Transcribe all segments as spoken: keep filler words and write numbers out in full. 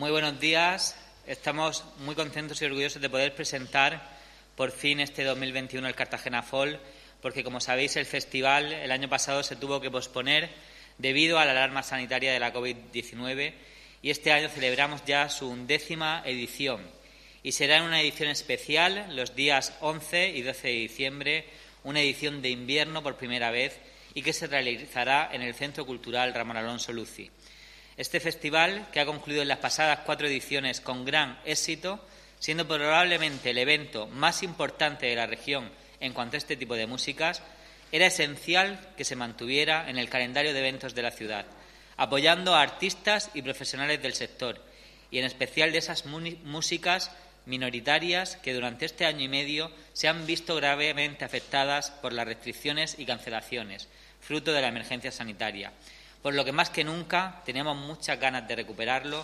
Muy buenos días. Estamos muy contentos y orgullosos de poder presentar por fin este dos mil veintiuno el Cartagena Folk, porque, como sabéis, el festival el año pasado se tuvo que posponer debido a la alarma sanitaria de la COVID diecinueve y este año celebramos ya su undécima edición. Y será en una edición especial los días once y doce de diciembre, una edición de invierno por primera vez y que se realizará en el Centro Cultural Ramón Alonso Luci. Este festival, que ha concluido en las pasadas cuatro ediciones con gran éxito, siendo probablemente el evento más importante de la región en cuanto a este tipo de músicas, era esencial que se mantuviera en el calendario de eventos de la ciudad, apoyando a artistas y profesionales del sector, y en especial de esas músicas minoritarias que durante este año y medio se han visto gravemente afectadas por las restricciones y cancelaciones, fruto de la emergencia sanitaria, por lo que más que nunca tenemos muchas ganas de recuperarlo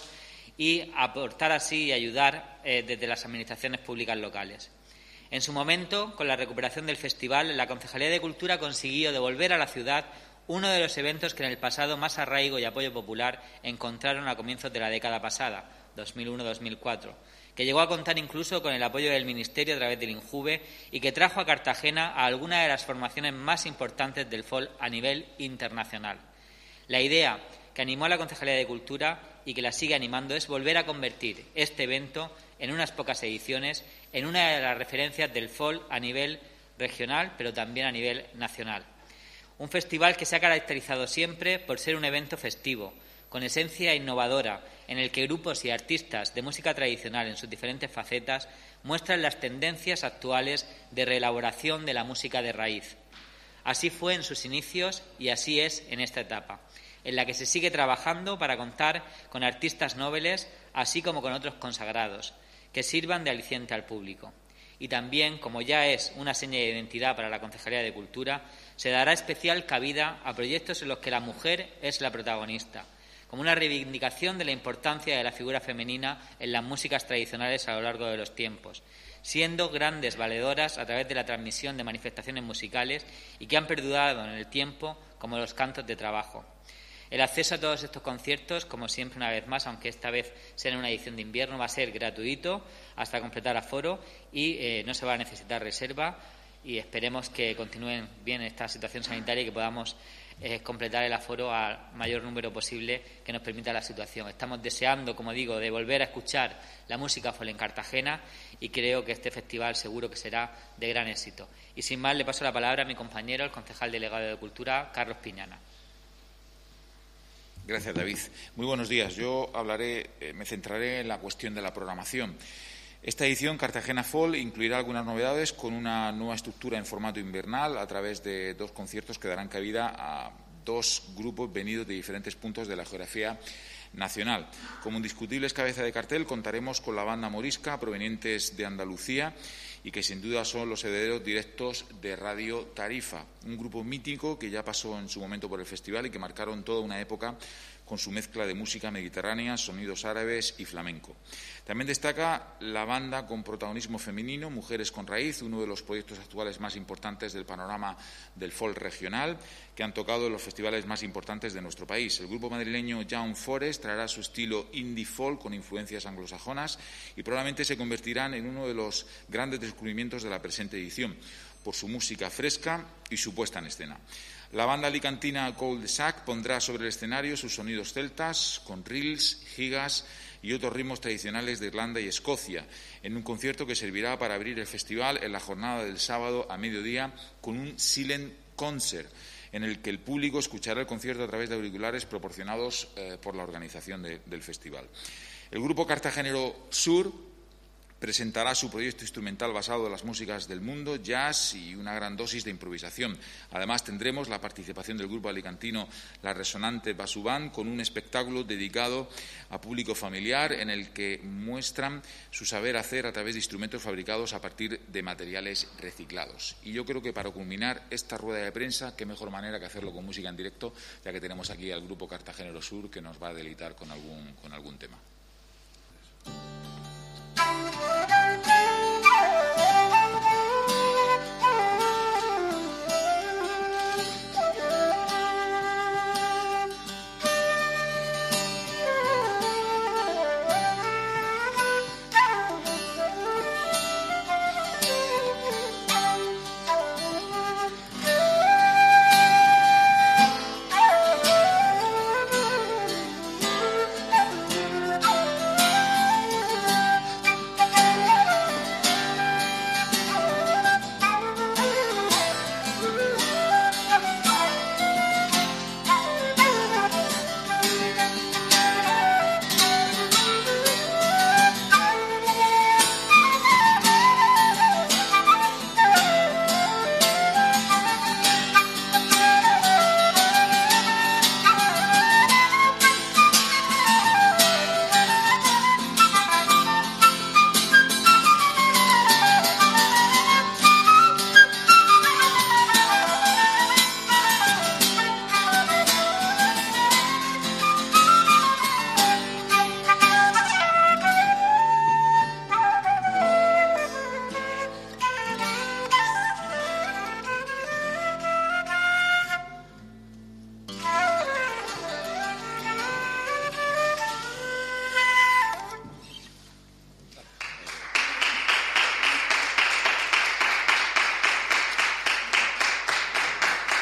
y aportar así y ayudar eh, desde las administraciones públicas locales. En su momento, con la recuperación del festival, la Concejalía de Cultura consiguió devolver a la ciudad uno de los eventos que en el pasado más arraigo y apoyo popular encontraron a comienzos de la década pasada, dos mil uno dos mil cuatro, que llegó a contar incluso con el apoyo del Ministerio a través del INJUVE y que trajo a Cartagena a alguna de las formaciones más importantes del folk a nivel internacional. La idea que animó a la Concejalía de Cultura y que la sigue animando es volver a convertir este evento en unas pocas ediciones en una de las referencias del folk a nivel regional, pero también a nivel nacional. Un festival que se ha caracterizado siempre por ser un evento festivo, con esencia innovadora, en el que grupos y artistas de música tradicional en sus diferentes facetas muestran las tendencias actuales de reelaboración de la música de raíz. Así fue en sus inicios y así es en esta etapa, en la que se sigue trabajando para contar con artistas nobles, así como con otros consagrados, que sirvan de aliciente al público. Y también, como ya es una seña de identidad para la Concejalía de Cultura, se dará especial cabida a proyectos en los que la mujer es la protagonista, como una reivindicación de la importancia de la figura femenina en las músicas tradicionales a lo largo de los tiempos, siendo grandes valedoras a través de la transmisión de manifestaciones musicales y que han perdurado en el tiempo como los cantos de trabajo. El acceso a todos estos conciertos, como siempre una vez más, aunque esta vez sea en una edición de invierno, va a ser gratuito hasta completar aforo y eh, no se va a necesitar reserva, y esperemos que continúen bien esta situación sanitaria y que podamos eh, completar el aforo al mayor número posible que nos permita la situación. Estamos deseando, como digo, de volver a escuchar la música folk en Cartagena y creo que este festival seguro que será de gran éxito. Y sin más, le paso la palabra a mi compañero, el concejal delegado de Cultura, Carlos Piñana. Gracias, David. Muy buenos días. Yo hablaré, eh, me centraré en la cuestión de la programación. Esta edición, Cartagena Folk, incluirá algunas novedades con una nueva estructura en formato invernal a través de dos conciertos que darán cabida a dos grupos venidos de diferentes puntos de la geografía nacional. Como indiscutibles cabeza de cartel, contaremos con la banda morisca, provenientes de Andalucía, y que sin duda son los herederos directos de Radio Tarifa, un grupo mítico que ya pasó en su momento por el festival y que marcaron toda una época con su mezcla de música mediterránea, sonidos árabes y flamenco. También destaca la banda con protagonismo femenino, Mujeres con Raíz, uno de los proyectos actuales más importantes del panorama del folk regional, que han tocado en los festivales más importantes de nuestro país. El grupo madrileño Young Forest traerá su estilo indie folk con influencias anglosajonas y probablemente se convertirán en uno de los grandes descubrimientos de la presente edición, por su música fresca y su puesta en escena. La banda alicantina Cold Sack pondrá sobre el escenario sus sonidos celtas, con reels, gigas y otros ritmos tradicionales de Irlanda y Escocia, en un concierto que servirá para abrir el festival en la jornada del sábado a mediodía con un silent concert, en el que el público escuchará el concierto a través de auriculares proporcionados eh, por la organización de, del festival. El grupo cartagenero Sur presentará su proyecto instrumental basado en las músicas del mundo, jazz y una gran dosis de improvisación. Además, tendremos la participación del grupo alicantino La Resonante Basubán con un espectáculo dedicado a público familiar en el que muestran su saber hacer a través de instrumentos fabricados a partir de materiales reciclados. Y yo creo que para culminar esta rueda de prensa, qué mejor manera que hacerlo con música en directo, ya que tenemos aquí al grupo Cartagenero Sur que nos va a deleitar con algún, con algún tema.